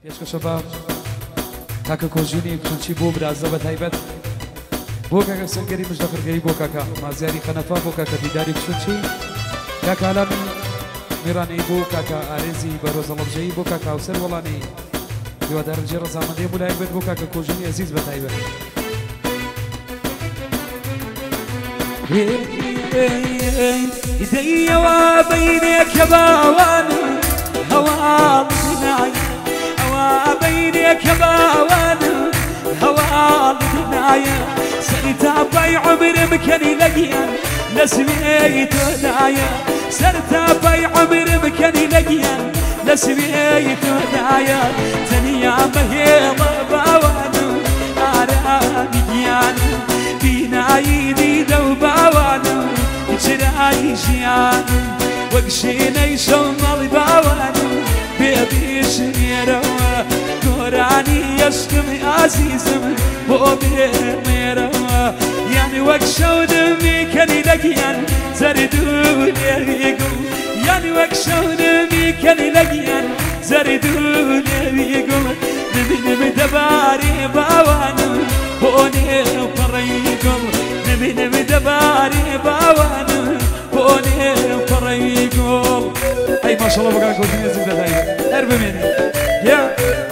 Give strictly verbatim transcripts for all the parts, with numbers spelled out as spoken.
پێشکە شەباب کاکە کۆژینی کوچی بۆ برازە بە تایبەت بۆ کاکە سەنگەری مژدەفرگەری بۆ کاکە مازیاری خەنەفا بۆ کاکە دیداری کوچی کاکە ئالامی میڕانەی بۆ کاکە ئارێزی بە ڕۆژەڵەبژەیی بۆ کاکە هاوسەر وەڵانی هیوادارنجێ ڕەزامەندەی بۆ لایەک بێت بۆ کاکە کۆژینی ئەزیز بە تایبەت دەیەوە بەینێکە باوان هەواڵ بنای ئەوە بەینێکە باوان هەواڵ بنایە سەرتاپای عومرم کەنی لەگیان لە سوێی تۆدایە سەرتاپای عومرم کەنی لەگیان لە سوێی تۆدایە تەنیا بەهێڵە باوان و ئارامی گیان بینایی دیدە و باوان و چرایی ژیان وەک شینەی شەمەڵی باوان و بێبیشمێرەوە گۆرانی یەشکمی ئازیزم بۆ بێمێرەوە یانی وەک شەودمی کەنی لەگیان زەرد و لێویگم یانی وەک شەودمی کەنی لەگیان زەرد و لێویگم نبینم دەبارێ باوان و بۆ نێو پەڕەیگم نبینم دەبارێ باوان و بۆ نێو پەڕەیگم ئەی ماشەڵڵا بۆ کاکە کۆژینی ئەزیز بە تایبەت هەر بمێنێ یا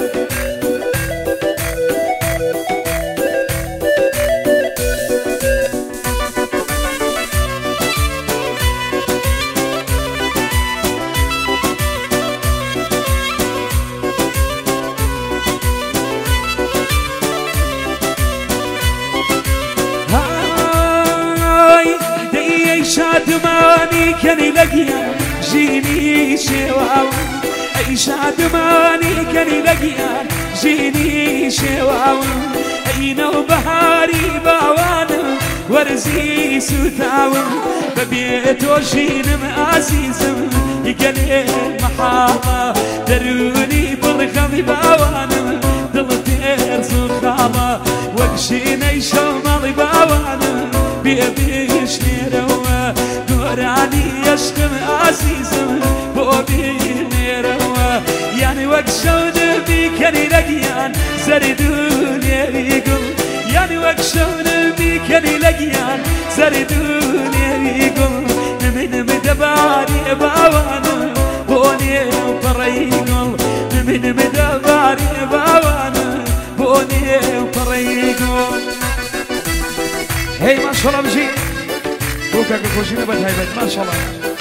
شادمانی کەنی لەگیان ژینی شێواون ئەی شادمانی کەنی لەگیان ژینی شێواون ئەینە و بەهاری باوانم وەرزی سوتاون بەبێ تۆ ژینم ئازیزم گەلێ مەحاڵە دەرونی بڕخەمی باوانم دڵ تێرز و خاڵە وەک ژینەی شەمەڵی باوانم بێبیشمێرەوە گۆرانی یەشکم ئازیزم بۆ بینێرەوە یانی وەک شەودمی کەنی لەگیان زەرد و لێویگم یانی وەک شەودمی کەنی لەگیان زەرد و لێویگم نمینم دەبارێ باوانم بۆ نێو پەڕەیگڵ نمینم دەبارێ باوانم بۆ نێو پەڕەیگڵ هی ماشەڵڵا بژی بۆ کاکە کۆژینە بە تایبەت ماشەڵڵا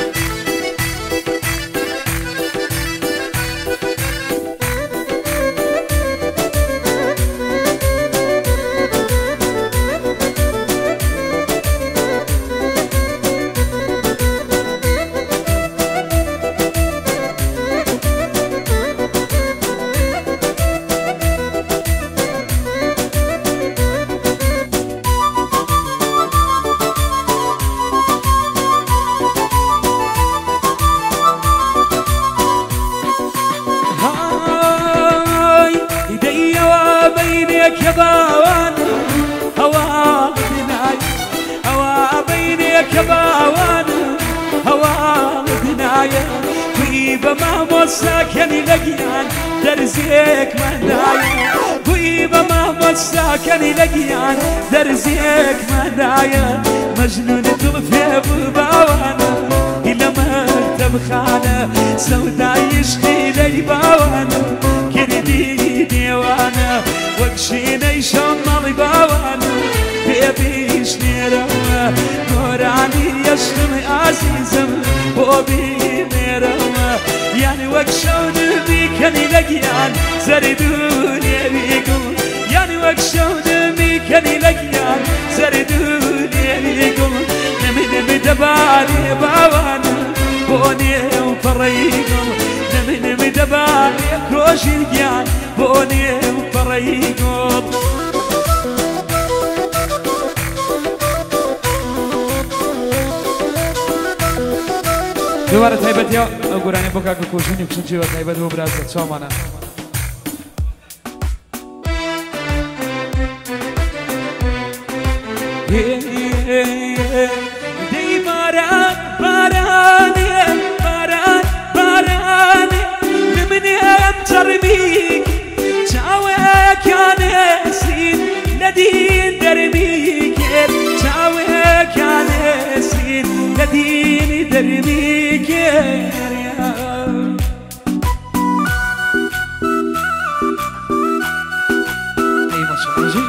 بەینێکە باوان هەواڵ بنای ئەوە بەینێکە باوان هەواڵ بنایە گویی بە مامۆستاکەنی لەگیان دەرزێک مەندایە گویی بە مامۆستاکەنی لەگیان دەرزێک مەندایە مەجنون دڵ فێبوو باوانە هی لە مەکتەبخانە سەودای عشقی لەی باوانە کردی نێوانە وەک شینەی شەمەڵی باوانە بێبیشمێرەوە گۆرانی یەشکمی ئازیزم بۆ بینێرەوە یانی وەک شەودمی کەنی لەگیان زەرد و لێویگم یانی وەک شەودمی کەنی لەگیان زەرد و لێویگم نمینم دەبارێ باوانە بۆ نێو پەڕەیگم نمینم دەبارێ کۆژینگیان بۆ نێو پەڕەیگم دووارە تایبەتیا ئەو گۆرانی بۆ کاکە کۆژینی کوچنچیوە تایبەت بۆ برازە چاومانە دەی باران بارانێ باران بارانێ لە منێ ئەم جەڕبی دربي كريا اي ما شاء الله جي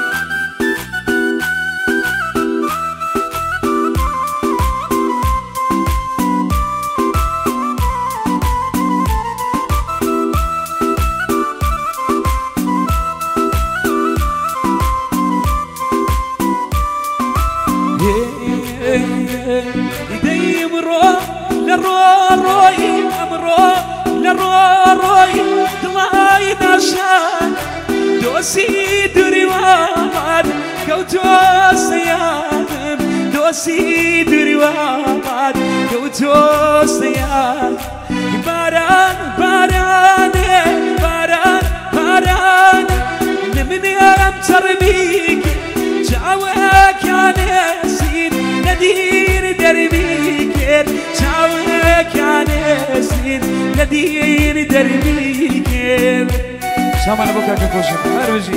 يدي مرو لرو روي امرو لرو روي دلاي نشان دوسي دريوان كوتو سيان دوسي دريوان كوتو سيان باران باران باران باران نمني ام تربيك جاوك يا نسين ندير دربيك جاوك يا نسين ندير دربيك شامان بوكا كوشي هروجي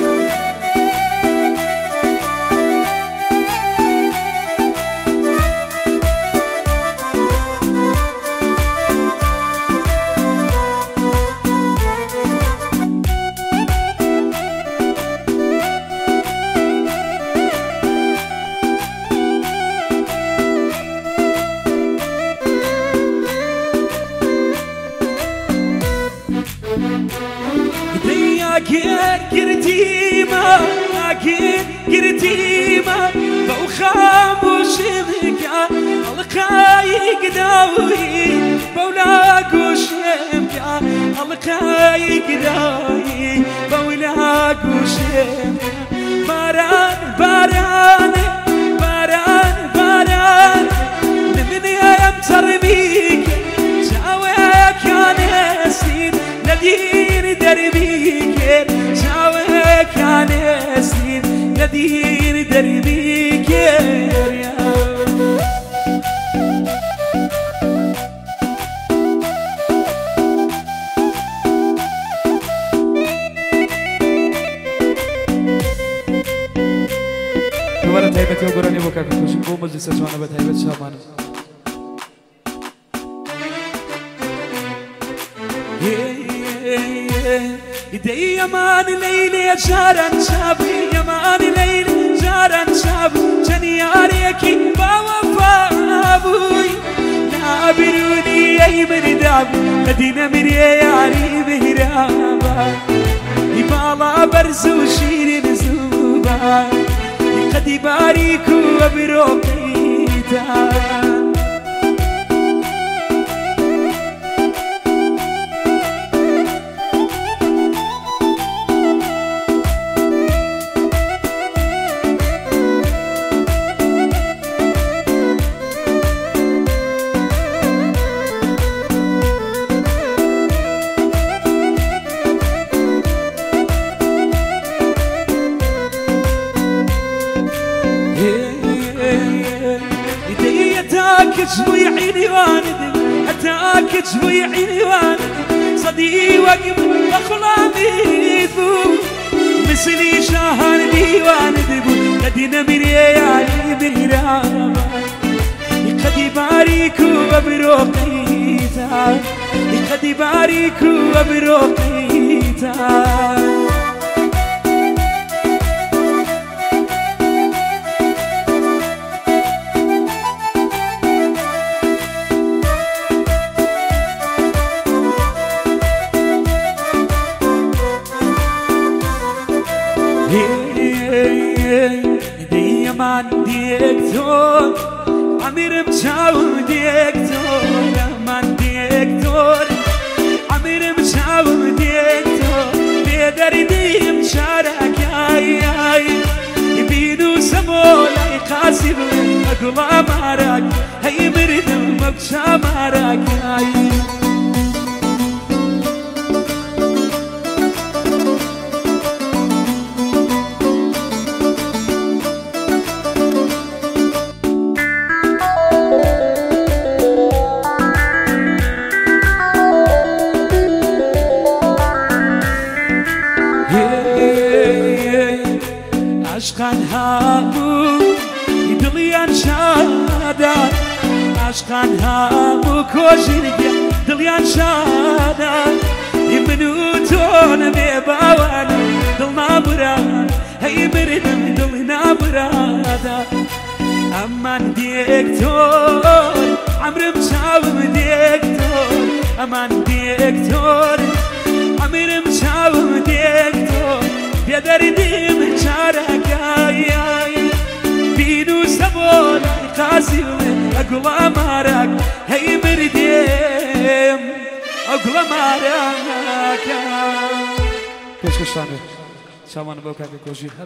أكيد كرتيمة أكيد كرتيمة بوخام وشبكة القايق داوي بولاك وشبكة القايق داوي بولاك وشبكة باران باران باران باران من يمتر بيك جاوك يا نسين ندير دربيك جاوك يا نسين ندير دربيك يا دوباره تایبت و گرانی بوکا کشی بو مجلس جوانا به تایبت شامان يدي يمان ليلي جارن شابي يمان ليلي جارن شاب جنياريكي بوفا ابوي لا بروني اي من داب مدينه من ياري بهرابا يبالا برز وشير زوبا قد يباريكو وبروقيتا شوي عيني واندم أتاك شوي عيني واندم صدي وقف أخلامي ذو مثلي شهر ديواندم لدينا من يالي بهرابا قد يباريكو وبروقيتا قد يباريكو وبروقيتا ديمان ديكتور عمير مشاو ديكتور من ديكتور عمير مشاو ديكتور بيدر دي مشارك ياي ياي يبينو سمولاي قاسم اقوى مارك هي مردم مبشا مارك ياي عشقان هامو يدليان شادا عشق عشقان هامو کۆژینگە دڵیان شادە هی من و تۆ نەبێ باوانە دڵ نابران هەی بردم دڵی نابرادا ئەمان دێکتۆر عەمرم چاوم دێکتۆر ئەمان دێکتۆر عەمرم چاوم دێکتۆر بێدەردیم چارەکای بینوسە بۆ لای قازی ئەگوڵە مارەک هەی بردێم ئەگوڵە مارەکە پێشکەشتانێ چاوانە بەو کاکە کۆژی